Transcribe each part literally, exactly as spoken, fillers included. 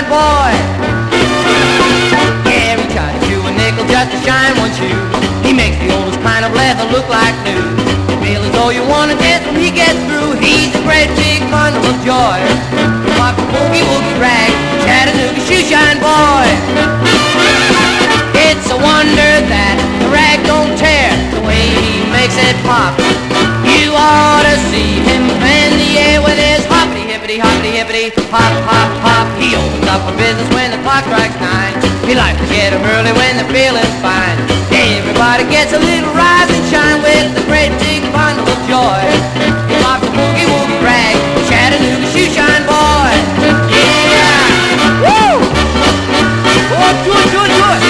shoeshine boy. Yeah, he charges you a nickel just to shine one shoe. He makes the oldest kind of leather look like new. You feel as though you want to dance when he gets through. He's a great big bundle of joy. Pop the boogie woogie rag, Chattanooga shoeshine boy. It's a wonder that the rag don't tear the way he makes it pop. You ought to see him bend the air with his hoppity hippity hoppity hippity hop hop hop. He opens up for business when the clock strikes nine. He likes to get 'em early when they're feeling fine. Everybody gets a little rise and shine with the great big bundle of joy. He pops the boogie woogie rag, Chattanooga shoeshine boy. Yeah! Woo! Oh, do it, do it, do it!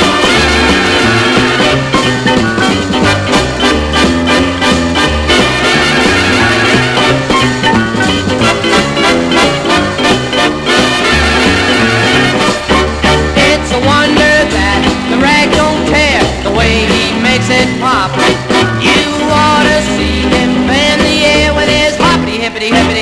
It's a wonder that the rag don't tear the way he makes it pop.